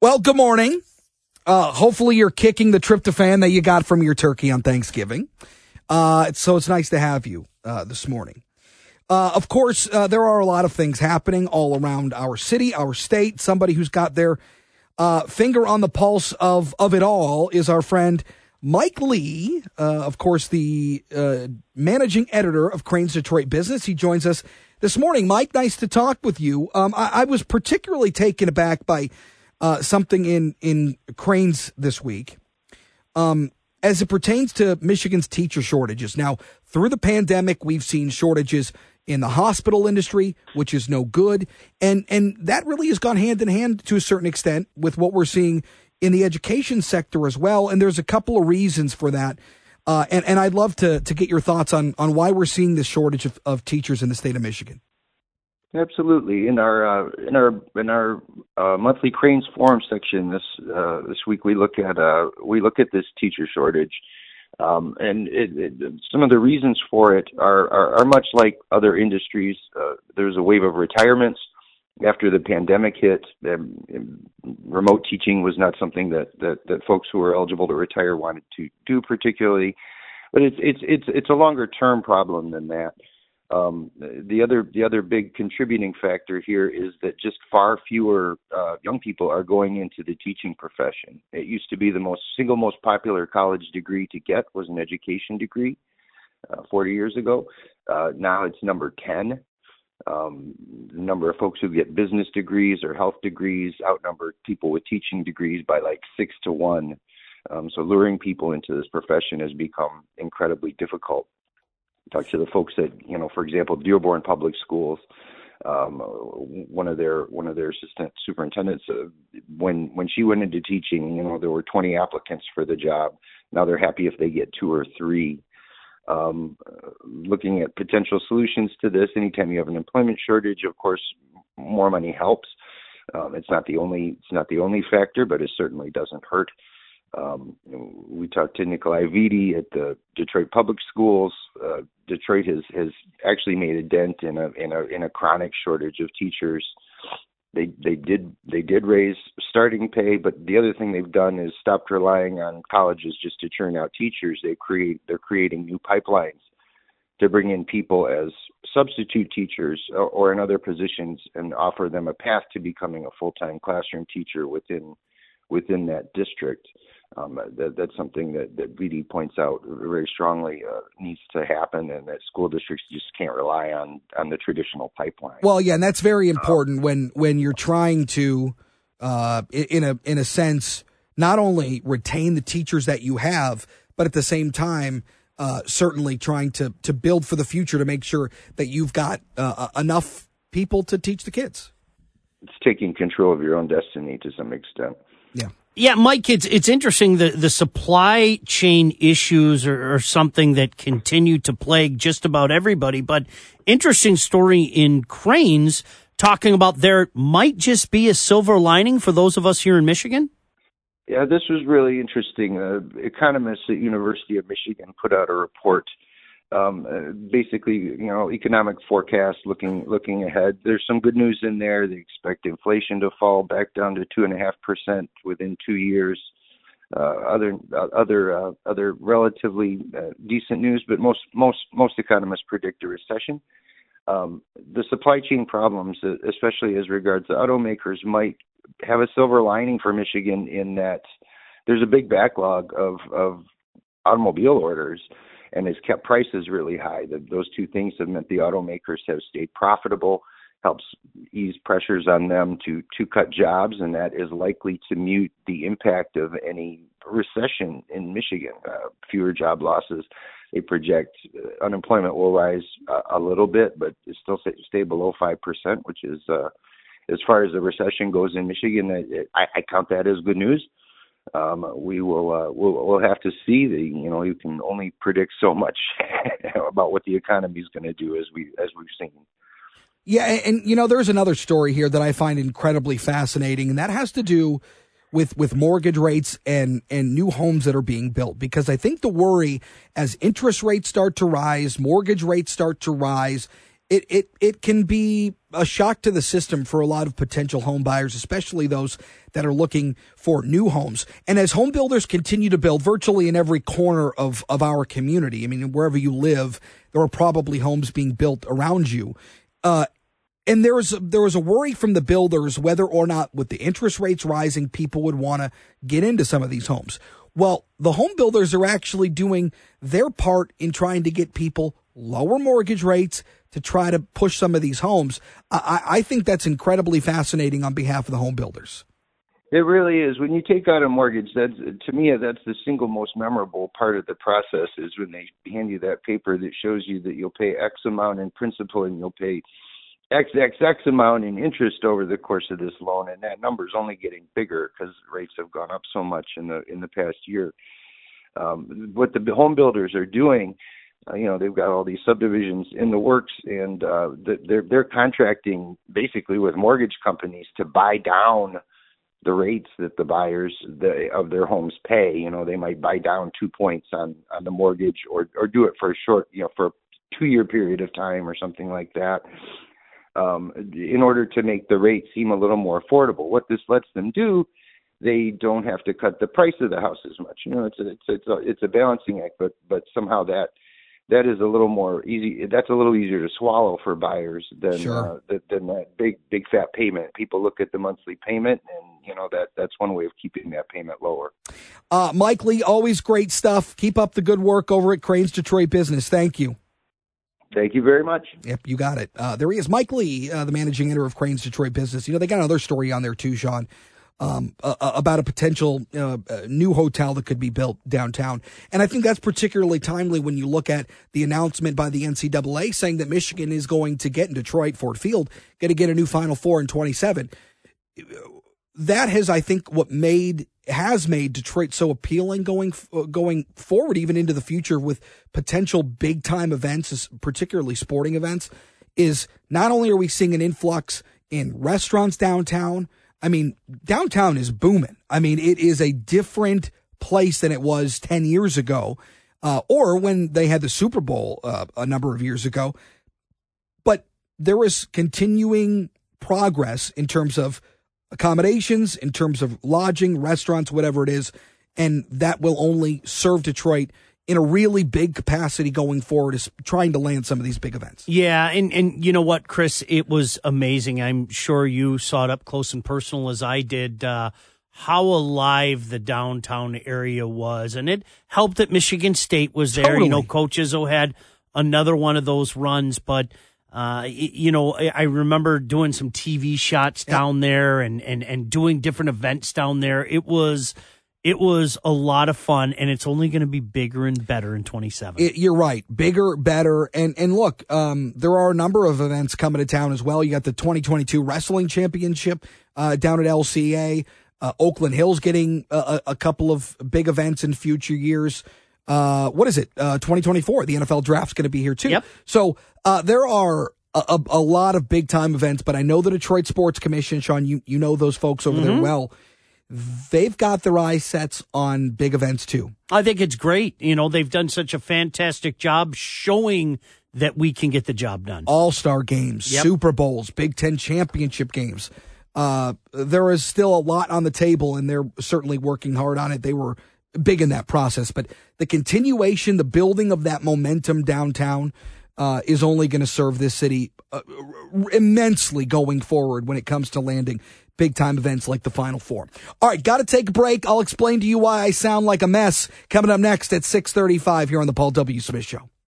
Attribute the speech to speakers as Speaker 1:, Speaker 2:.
Speaker 1: Well, good morning. Hopefully you're kicking the tryptophan that you got from your turkey on Thanksgiving. So it's nice to have you this morning. Of course, there are a lot of things happening all around our city, our state. Somebody who's got their finger on the pulse of it all is our friend Mike Lee, of course, the managing editor of Crain's Detroit Business. He joins us this morning. Mike, nice to talk with you. I was particularly taken aback by something in Crain's this week as it pertains to Michigan's teacher shortages. Now, through the pandemic, we've seen shortages in the hospital industry, which is no good. And that really has gone hand in hand to a certain extent with what we're seeing in the education sector as well. And there's a couple of reasons for that. And I'd love to get your thoughts on why we're seeing this shortage of teachers in the state of Michigan.
Speaker 2: Absolutely. In our monthly Crain's Forum section this week, we look at this teacher shortage, and some of the reasons for it are much like other industries. There's a wave of retirements after the pandemic hit. Remote teaching was not something that folks who were eligible to retire wanted to do particularly, but it's a longer term problem than that. The other big contributing factor here is that just far fewer young people are going into the teaching profession. It used to be the single most popular college degree to get was an education degree 40 years ago. Now it's number 10. The number of folks who get business degrees or health degrees outnumber people with teaching degrees by like 6 to 1. So luring people into this profession has become incredibly difficult. Talk to the folks at, for example, Dearborn Public Schools. One of their assistant superintendents, when she went into teaching, there were 20 applicants for the job. Now they're happy if they get 2 or 3. Looking at potential solutions to this, anytime you have an employment shortage, of course, more money helps. It's not the only factor, but it certainly doesn't hurt. We talked to Nikolai Vidi at the Detroit Public Schools. Detroit has actually made a dent in a chronic shortage of teachers. They did raise starting pay, but the other thing they've done is stopped relying on colleges just to churn out teachers. They're creating new pipelines to bring in people as substitute teachers or in other positions and offer them a path to becoming a full-time classroom teacher within that district. That's something that VD points out very strongly needs to happen, and that school districts just can't rely on the traditional pipeline.
Speaker 1: Well, yeah, and that's very important when you're trying to, in a sense, not only retain the teachers that you have, but at the same time, certainly trying to build for the future to make sure that you've got enough people to teach the kids.
Speaker 2: It's taking control of your own destiny to some extent.
Speaker 1: Yeah.
Speaker 3: Yeah, Mike, it's interesting. The supply chain issues are something that continue to plague just about everybody. But interesting story in Crain's talking about there might just be a silver lining for those of us here in Michigan.
Speaker 2: Yeah, this was really interesting. Economists at University of Michigan put out a report. Basically, economic forecast looking ahead. There's some good news in there. They expect inflation to fall back down to 2.5% within 2 years. Other relatively decent news, but most economists predict a recession. The supply chain problems, especially as regards to automakers, might have a silver lining for Michigan in that there's a big backlog of automobile orders, and has kept prices really high. Those two things have meant the automakers have stayed profitable, helps ease pressures on them to cut jobs, and that is likely to mute the impact of any recession in Michigan. Fewer job losses. They project unemployment will rise a little bit, but it still stay below 5%, which is, as far as the recession goes in Michigan, I count that as good news. We'll have to see. You can only predict so much about what the economy is going to do as we've seen.
Speaker 1: Yeah, and there's another story here that I find incredibly fascinating, and that has to do with mortgage rates and new homes that are being built. Because I think the worry as interest rates start to rise, mortgage rates start to rise, it can be a shock to the system for a lot of potential home buyers, especially those that are looking for new homes. And as home builders continue to build virtually in every corner of our community, I mean, wherever you live, there are probably homes being built around you. And there was a worry from the builders whether or not with the interest rates rising, people would want to get into some of these homes. Well, the home builders are actually doing their part in trying to get people lower mortgage rates to try to push some of these homes. I think that's incredibly fascinating on behalf of the home builders.
Speaker 2: It really is. When you take out a mortgage, that's, to me, that's the single most memorable part of the process is when they hand you that paper that shows you that you'll pay X amount in principal and you'll pay X amount in interest over the course of this loan, and that number is only getting bigger because rates have gone up so much in the past year. What the home builders are doing, they've got all these subdivisions in the works, and they're contracting basically with mortgage companies to buy down the rates that the buyers of their homes pay. They might buy down 2 points on the mortgage, or do it for a short, for a 2-year period of time or something like that. In order to make the rate seem a little more affordable. What this lets them do, they don't have to cut the price of the house as much. It's a balancing act, but somehow that is a little more easy. That's a little easier to swallow for buyers than
Speaker 1: Sure.
Speaker 2: than that big fat payment. People look at the monthly payment, and that's one way of keeping that payment lower.
Speaker 1: Mike Lee, always great stuff. Keep up the good work over at Crane's Detroit Business. Thank you.
Speaker 2: Thank you very much.
Speaker 1: Yep, you got it. There he is, Mike Lee, the managing editor of Crane's Detroit Business. They got another story on there too, Sean, about a potential new hotel that could be built downtown. And I think that's particularly timely when you look at the announcement by the NCAA saying that Michigan is going to get in Detroit, Ford Field, going to get a new Final Four in 27. That has, I think, has made Detroit so appealing going forward, even into the future with potential big time events, particularly sporting events, is not only are we seeing an influx in restaurants downtown. I mean, downtown is booming. I mean, it is a different place than it was 10 years ago, or when they had the Super Bowl a number of years ago. But there is continuing progress in terms of accommodations, in terms of lodging, restaurants, whatever it is, and that will only serve Detroit in a really big capacity going forward, is trying to land some of these big events.
Speaker 3: Yeah, and you know what, Chris? It was amazing. I'm sure you saw it up close and personal as I did, how alive the downtown area was. And it helped that Michigan State was there.
Speaker 1: Totally.
Speaker 3: Coach Izzo had another one of those runs, but I remember doing some TV shots down there and doing different events down there. It was a lot of fun, and it's only going to be bigger and better in 27.
Speaker 1: You're right. Bigger, better. And look, there are a number of events coming to town as well. You got the 2022 Wrestling Championship down at LCA. Oakland Hill's getting a couple of big events in future years. What is it? 2024. The NFL draft's going to be here too.
Speaker 3: Yep.
Speaker 1: So there are a lot of big time events, but I know the Detroit Sports Commission, Sean, you know those folks over there well. They've got their eyes set on big events too.
Speaker 3: I think it's great. They've done such a fantastic job showing that we can get the job done.
Speaker 1: All-Star games, Super Bowls, Big Ten championship games. There is still a lot on the table, and they're certainly working hard on it. They were big in that process, but the continuation, the building of that momentum downtown is only going to serve this city immensely going forward when it comes to landing big-time events like the Final Four. All right, got to take a break. I'll explain to you why I sound like a mess coming up next at 6:35 here on the Paul W. Smith Show.